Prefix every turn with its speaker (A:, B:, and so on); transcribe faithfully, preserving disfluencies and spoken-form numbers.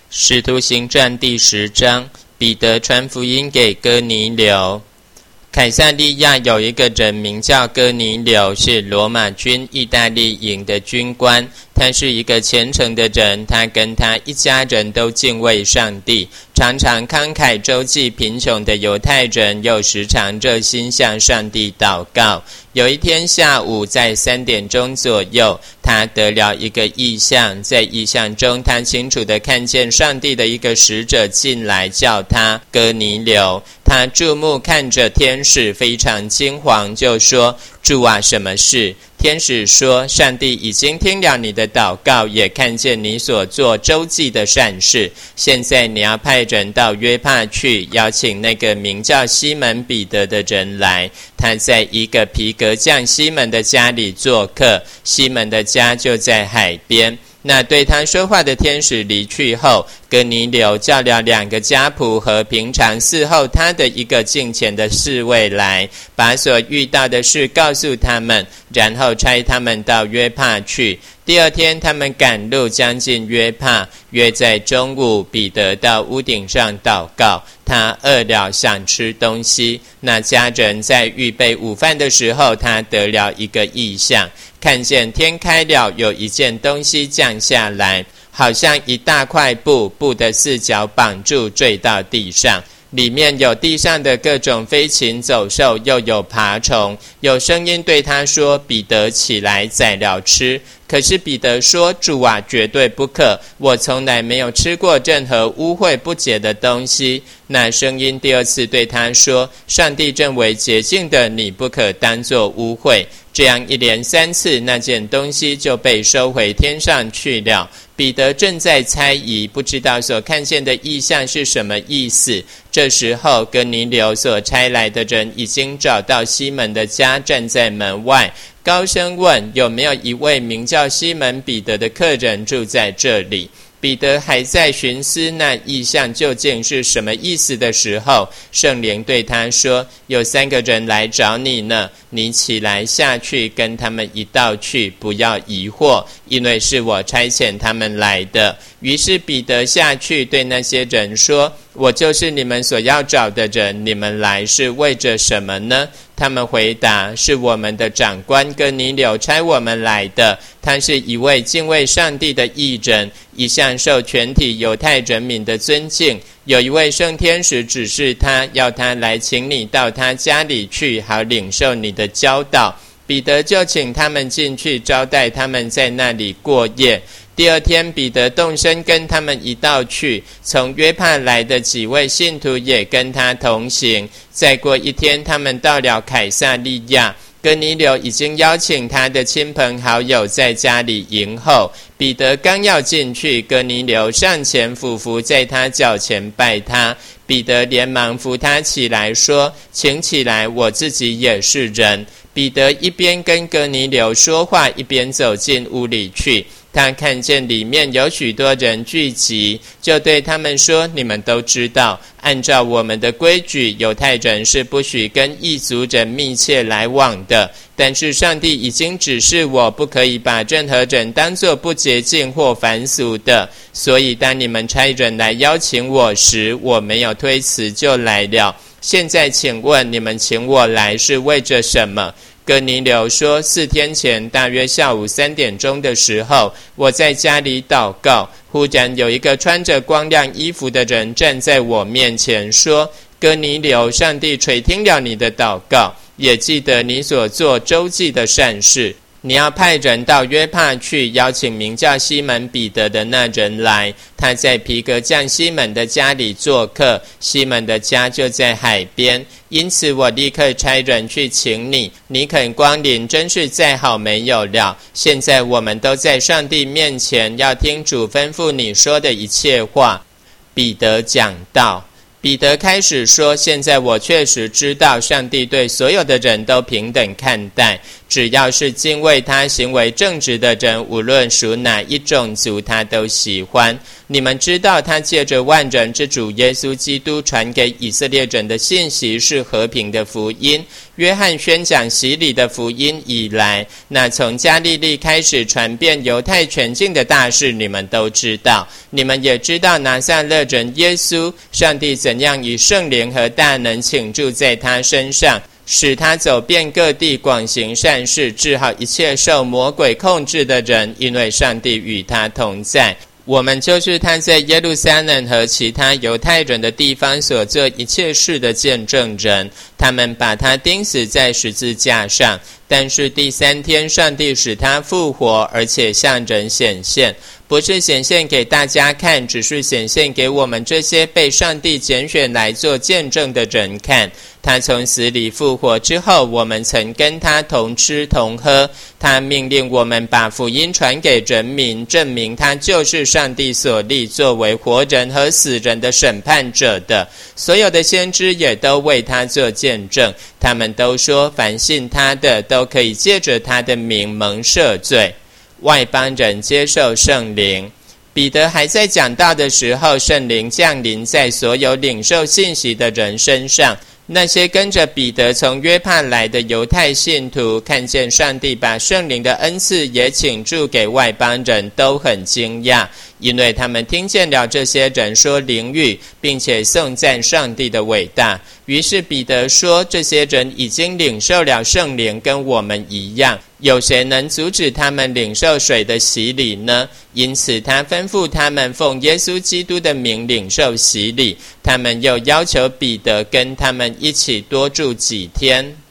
A: 使徒行传第十章，彼得传福音给哥尼流。凯撒利亚有一个人名叫哥尼流，是罗马军意大利营的军官。他是一个虔诚的人，他跟他一家人都敬畏上帝，常常慷慨周济贫穷的犹太人，又时常热心向上帝祷告。有一天下午，在三点钟左右，他得了一个异象，在异象中，他清楚地看见上帝的一个使者进来，叫他哥尼流。他注目看着天使，非常惊惶，就说：主啊，什么事？天使说：上帝已经听了你的祷告，也看见你所做周济的善事。现在你要派人到约帕去，邀请那个名叫西门彼得的人来。他在一个皮革匠西门的家里做客，西门的家就在海边。那对他说话的天使离去后，哥尼流叫了两个家仆和平常伺候他的一个敬虔的侍卫来，把所遇到的事告诉他们，然后差他们到约帕去。第二天他们赶路将近约帕，约在中午，彼得到屋顶上祷告，他饿了，想吃东西。那家人在预备午饭的时候，他得了一个异象，看见天开了，有一件东西降下来，好像一大块布，布的四角绑住，坠到地上。里面有地上的各种飞禽走兽，又有爬虫。有声音对他说：彼得，起来宰了吃。可是彼得说：主啊，绝对不可，我从来没有吃过任何污秽不洁的东西。那声音第二次对他说：上帝正为洁净的，你不可当作污秽。这样一连三次，那件东西就被收回天上去了。彼得正在猜疑，不知道所看见的异象是什么意思。这时候哥尼流所差来的人已经找到西门的家，站在门外，高声问：有没有一位名叫西门彼得的客人住在这里？彼得还在寻思那异象究竟是什么意思的时候，圣灵对他说：有三个人来找你呢，你起来下去，跟他们一道去，不要疑惑，因为是我差遣他们来的。于是彼得下去对那些人说：我就是你们所要找的人，你们来是为着什么呢？他们回答：是我们的长官哥尼流差我们来的，他是一位敬畏上帝的义人，一向受全体犹太人民的尊敬。有一位圣天使指示他，要他来请你到他家里去，好领受你的教导。彼得就请他们进去，招待他们在那里过夜。第二天，彼得动身跟他们一道去，从约帕来的几位信徒也跟他同行。再过一天，他们到了凯撒利亚，哥尼流已经邀请他的亲朋好友在家里迎候。彼得刚要进去，哥尼流上前俯伏在他脚前拜他。彼得连忙扶他起来说：请起来，我自己也是人。彼得一边跟哥尼流说话，一边走进屋里去。他看见里面有许多人聚集，就对他们说：你们都知道，按照我们的规矩，犹太人是不许跟异族人密切来往的。但是上帝已经指示我，不可以把任何人当作不洁净或凡俗的。所以当你们差人来邀请我时，我没有推辞就来了。现在请问，你们请我来是为着什么？哥尼流说：四天前大约下午三点钟的时候，我在家里祷告，忽然有一个穿着光亮衣服的人站在我面前说：哥尼流，上帝垂听了你的祷告，也记得你所做周济的善事。你要派人到约帕去，邀请名叫西门彼得的那人来，他在皮革匠西门的家里做客，西门的家就在海边。因此我立刻差人去请你，你肯光临，真是再好没有了。现在我们都在上帝面前，要听主吩咐你说的一切话。彼得讲道。彼得开始说：现在我确实知道上帝对所有的人都平等看待， 只要是敬畏他、行为正直的人，无论属哪一种族，他都喜欢。你们知道，他借着万人之主耶稣基督传给以色列人的信息是和平的福音。约翰宣讲洗礼的福音以来，那从加利利开始传遍犹太全境的大事，你们都知道。你们也知道拿撒勒人耶稣，上帝怎样以圣灵和大能倾注在他身上，使他走遍各地，广行善事，治好一切受魔鬼控制的人，因为上帝与他同在。我们就是他在耶路撒冷和其他犹太人的地方所做一切事的见证人。他们把他钉死在十字架上，但是第三天上帝使他复活，而且向人显现，不是显现给大家看，只是显现给我们这些被上帝拣选来做见证的人看。他从死里复活之后，我们曾跟他同吃同喝。他命令我们把福音传给人民，证明他就是上帝所立作为活人和死人的审判者的。所有的先知也都为他做见证，他们都说凡信他的都可以借着他的名蒙赦罪。外邦人接受圣灵。彼得还在讲道的时候，圣灵降临在所有领受信息的人身上。那些跟着彼得从约帕来的犹太信徒，看见上帝把圣灵的恩赐也倾注给外邦人，都很惊讶，因为他们听见了这些人说灵语，并且颂赞上帝的伟大。于是彼得说，这些人已经领受了圣灵，跟我们一样，有谁能阻止他们领受水的洗礼呢？因此他吩咐他们奉耶稣基督的名领受洗礼。他们又要求彼得跟他们一起多住几天。